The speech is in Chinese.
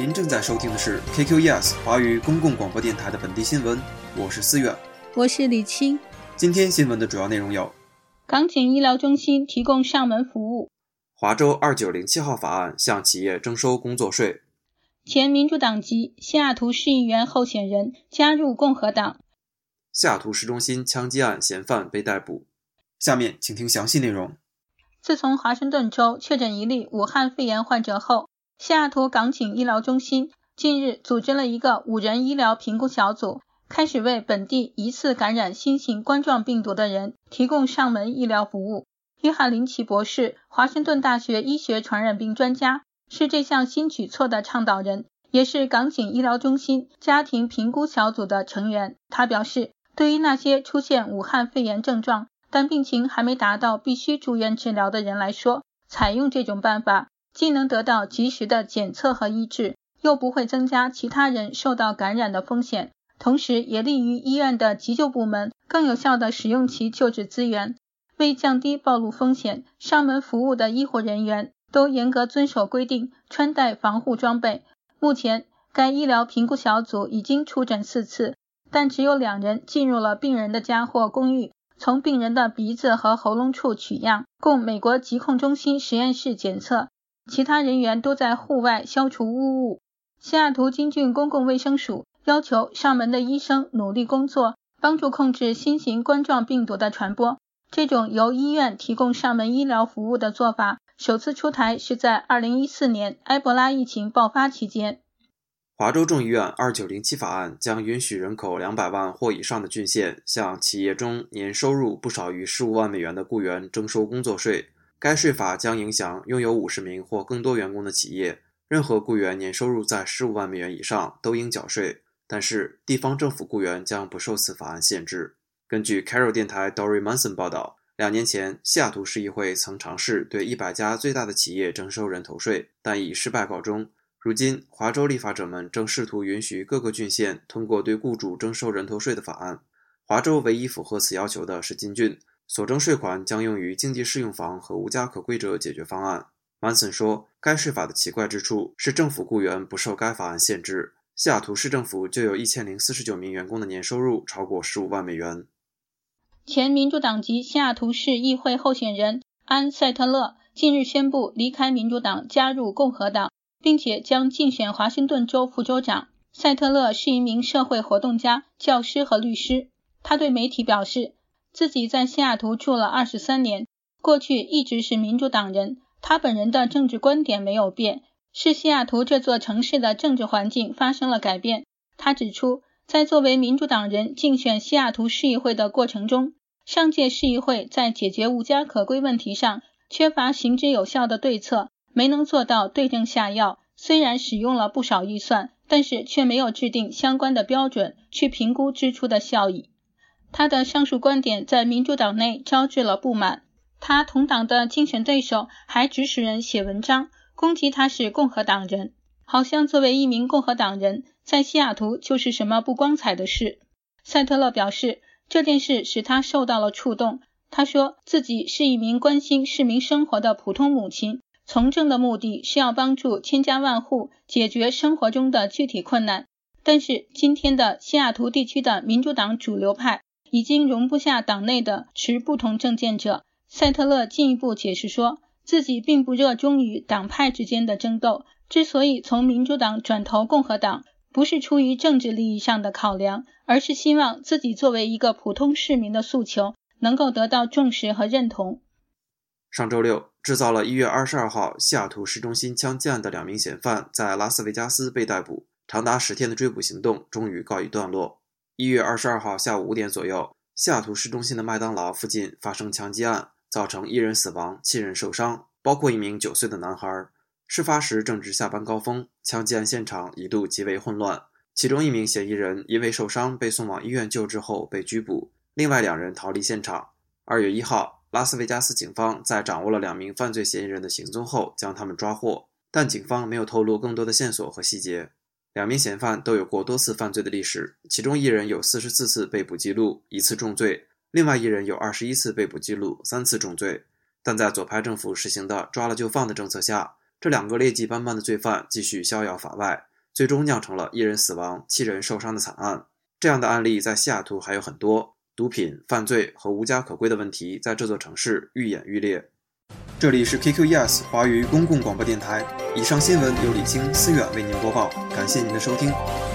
您正在收听的是 KQES 华语公共广播电台的本地新闻，我是思远， 我是李青。 今天新闻的主要内容有： 港景医疗中心提供上门服务； 华州2907号法案向企业征收工作税； 前民主党籍西雅图市议员候选人加入共和党； 西雅图市中心枪击案嫌犯被逮捕。下面请听详细内容。 自从华盛顿州确诊一例武汉肺炎患者后，西雅图港景医疗中心近日组织了一个5人医疗评估小组，开始为本地疑似感染新型冠状病毒的人提供上门医疗服务。约翰林奇博士，华盛顿大学医学传染病专家，是这项新举措的倡导人，也是港景医疗中心家庭评估小组的成员。他表示，对于那些出现武汉肺炎症状但病情还没达到必须住院治疗的人来说，采用这种办法既能得到及时的检测和医治，又不会增加其他人受到感染的风险，同时也利于医院的急救部门更有效地使用其救治资源。为降低暴露风险，上门服务的医护人员都严格遵守规定，穿戴防护装备。目前该医疗评估小组已经出诊4次，但只有2人进入了病人的家或公寓，从病人的鼻子和喉咙处取样，供美国疾控中心实验室检测，其他人员都在户外消除污物。西雅图金郡公共卫生署要求上门的医生努力工作，帮助控制新型冠状病毒的传播。这种由医院提供上门医疗服务的做法首次出台是在2014年埃博拉疫情爆发期间。 华州众议院2907法案将允许人口200万或以上的郡县向企业中年收入不少于15万美元的雇员征收工作税。该税法将影响拥有50名或更多员工的企业，任何雇员年收入在15万美元以上都应缴税，但是地方政府雇员将不受此法案限制。根据 Carol 电台 Dory Manson 报道，2年前西雅图市议会曾尝试对100家最大的企业征收人头税，但以失败告终。如今华州立法者们正试图允许各个郡县通过对雇主征收人头税的法案。华州唯一符合此要求的是金郡，所征税款将用于经济适用房和无家可归者解决方案。Manson 说，该税法的奇怪之处是政府雇员不受该法案限制，西雅图市政府就有1049名员工的年收入超过15万美元。 前民主党籍西雅图市议会候选人安·塞特勒近日宣布离开民主党，加入共和党，并且将竞选华盛顿州副州长。塞特勒是一名社会活动家、教师和律师。他对媒体表示，自己在西雅图住了23年，过去一直是民主党人。他本人的政治观点没有变，是西雅图这座城市的政治环境发生了改变。他指出，在作为民主党人竞选西雅图市议会的过程中，上届市议会在解决无家可归问题上缺乏行之有效的对策，没能做到对症下药，虽然使用了不少预算，但是却没有制定相关的标准去评估支出的效益。他的上述观点在民主党内招致了不满，他同党的竞选对手还指使人写文章攻击他是共和党人，好像作为一名共和党人在西雅图就是什么不光彩的事。塞特勒表示，这件事使他受到了触动。他说自己是一名关心市民生活的普通母亲，从政的目的是要帮助千家万户解决生活中的具体困难，但是今天的西雅图地区的民主党主流派已经容不下党内的持不同政见者。塞特勒进一步解释说，自己并不热衷于党派之间的争斗，之所以从民主党转投共和党，不是出于政治利益上的考量，而是希望自己作为一个普通市民的诉求能够得到重视和认同。 上周六，制造了1月22号西雅图市中心枪击案的2名嫌犯在拉斯维加斯被逮捕，长达10天的追捕行动终于告一段落。1月22号下午5点左右，西雅图市中心的麦当劳附近发生枪击案，造成1人死亡，7人受伤，包括1名9岁的男孩。事发时正值下班高峰，枪击案现场一度极为混乱，其中1名嫌疑人因为受伤被送往医院救治后被拘捕，另外2人逃离现场。2月1号，拉斯维加斯警方在掌握了2名犯罪嫌疑人的行踪后将他们抓获，但警方没有透露更多的线索和细节。2名嫌犯都有过多次犯罪的历史，其中1人有44次被捕记录，1次重罪，另外1人有21次被捕记录，3次重罪。但在左派政府实行的抓了就放的政策下，这2个劣迹斑斑的罪犯继续逍遥法外， 最终酿成了1人死亡、7人受伤的惨案。这样的案例在西雅图还有很多，毒品、犯罪和无家可归的问题在这座城市愈演愈烈。这里是 KQES 华语公共广播电台，以上新闻由李青、思远为您播报，感谢您的收听。